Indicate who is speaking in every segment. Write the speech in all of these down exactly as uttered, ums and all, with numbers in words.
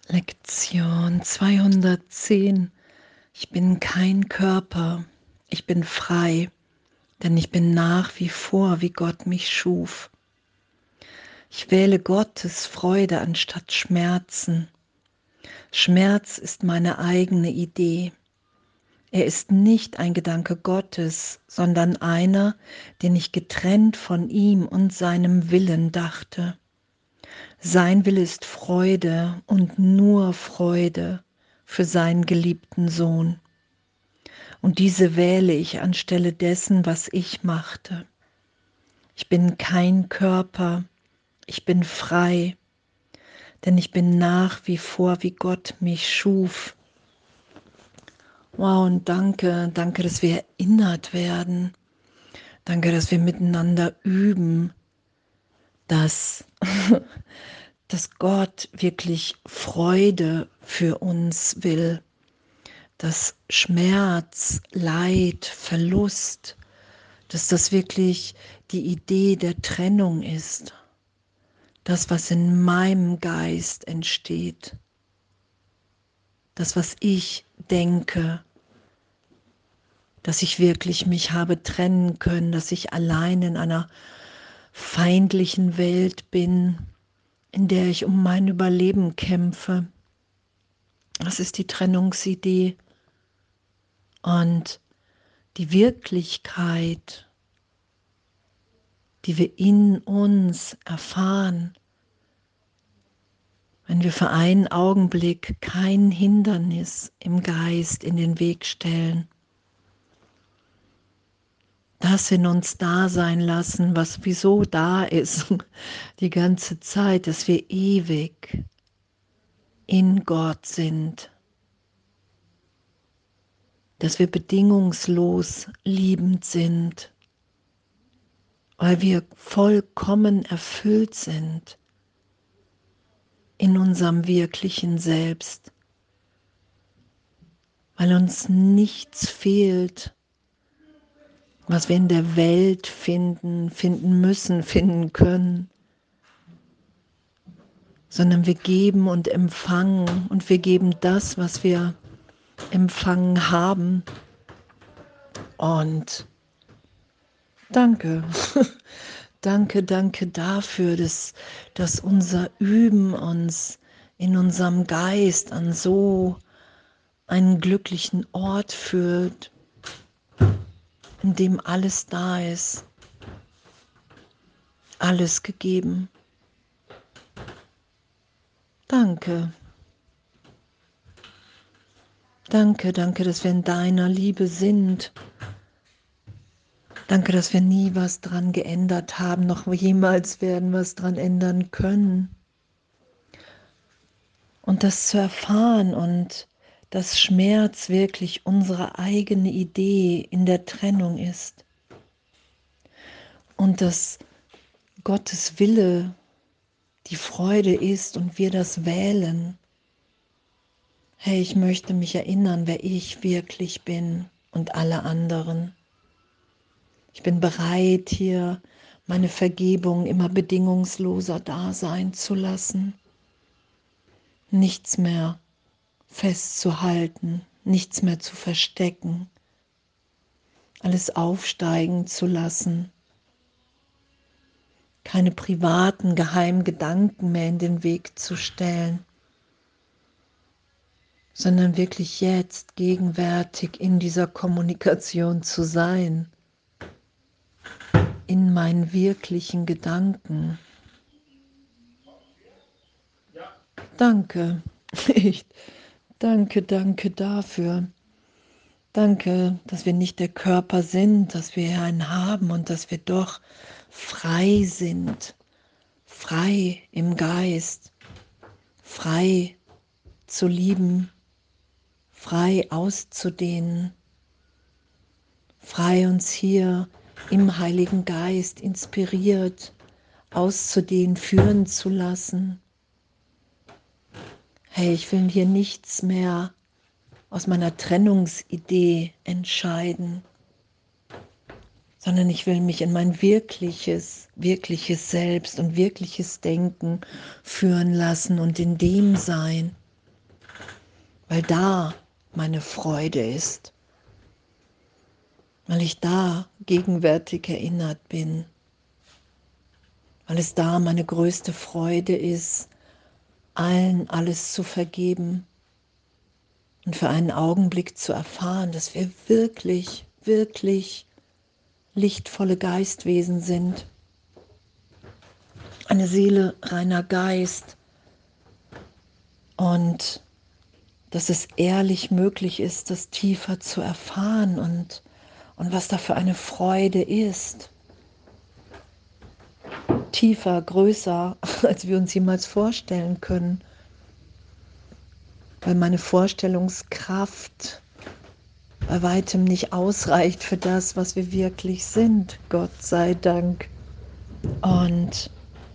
Speaker 1: Lektion zweihundertzehn. Ich bin kein Körper, ich bin frei, denn ich bin nach wie vor, wie Gott mich schuf. Ich wähle Gottes Freude anstatt Schmerzen. Schmerz ist meine eigene Idee. Er ist nicht ein Gedanke Gottes, sondern einer, den ich getrennt von ihm und seinem Willen dachte. Sein Wille ist Freude und nur Freude für seinen geliebten Sohn. Und diese wähle ich anstelle dessen, was ich machte. Ich bin kein Körper, ich bin frei, denn ich bin nach wie vor, wie Gott mich schuf. Wow, und danke, danke, dass wir erinnert werden. Danke, dass wir miteinander üben, dass, dass Gott wirklich Freude für uns will. Dass Schmerz, Leid, Verlust, dass das wirklich die Idee der Trennung ist. Das, was in meinem Geist entsteht. Das, was ich denke. Dass ich wirklich mich habe trennen können, dass ich allein in einer feindlichen Welt bin, in der ich um mein Überleben kämpfe. Das ist die Trennungsidee. Und die Wirklichkeit, die wir in uns erfahren, wenn wir für einen Augenblick kein Hindernis im Geist in den Weg stellen, das in uns da sein lassen, was sowieso da ist, die ganze Zeit, dass wir ewig in Gott sind, dass wir bedingungslos liebend sind, weil wir vollkommen erfüllt sind in unserem wirklichen Selbst, weil uns nichts fehlt, was wir in der Welt finden, finden müssen, finden können, sondern wir geben und empfangen und wir geben das, was wir empfangen haben. Und danke, danke, danke dafür, dass, dass unser Üben uns in unserem Geist an so einen glücklichen Ort führt, in dem alles da ist, alles gegeben. Danke. Danke, danke, dass wir in deiner Liebe sind. Danke, dass wir nie was dran geändert haben, noch jemals werden was dran ändern können. Und das zu erfahren und dass Schmerz wirklich unsere eigene Idee in der Trennung ist. Und dass Gottes Wille die Freude ist und wir das wählen. Hey, ich möchte mich erinnern, wer ich wirklich bin und alle anderen. Ich bin bereit, hier meine Vergebung immer bedingungsloser da sein zu lassen. Nichts mehr festzuhalten, nichts mehr zu verstecken, alles aufsteigen zu lassen. Keine privaten, geheimen Gedanken mehr in den Weg zu stellen, sondern wirklich jetzt gegenwärtig in dieser Kommunikation zu sein, in meinen wirklichen Gedanken. Danke, ich danke, danke dafür. Danke, dass wir nicht der Körper sind, dass wir einen haben und dass wir doch frei sind, frei im Geist, frei zu lieben, frei auszudehnen, frei uns hier im Heiligen Geist inspiriert auszudehnen, führen zu lassen. Hey, ich will hier nichts mehr aus meiner Trennungsidee entscheiden, sondern ich will mich in mein wirkliches, wirkliches Selbst und wirkliches Denken führen lassen und in dem sein. weil da meine Freude ist, weil ich da gegenwärtig erinnert bin, weil es da meine größte Freude ist, allen alles zu vergeben und für einen Augenblick zu erfahren, dass wir wirklich, wirklich lichtvolle Geistwesen sind. Eine Seele reiner Geist. Und dass es ehrlich möglich ist, das tiefer zu erfahren und, und was da für eine Freude ist. Tiefer, größer, als wir uns jemals vorstellen können. Weil meine Vorstellungskraft bei weitem nicht ausreicht für das, was wir wirklich sind, Gott sei Dank. Und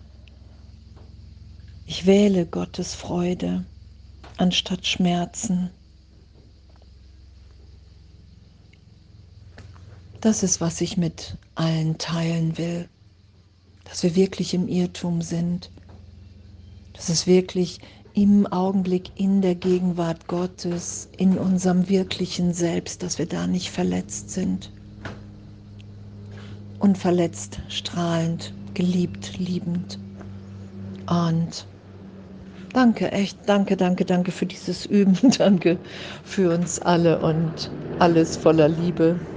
Speaker 1: ich wähle Gottes Freude anstatt Schmerzen. Das ist, was ich mit allen teilen will. Dass wir wirklich im Irrtum sind. Dass es wirklich im Augenblick in der Gegenwart Gottes, in unserem wirklichen Selbst, dass wir da nicht verletzt sind. Unverletzt, strahlend, geliebt, liebend. Und danke, echt, danke, danke, danke für dieses Üben. Danke für uns alle und alles voller Liebe.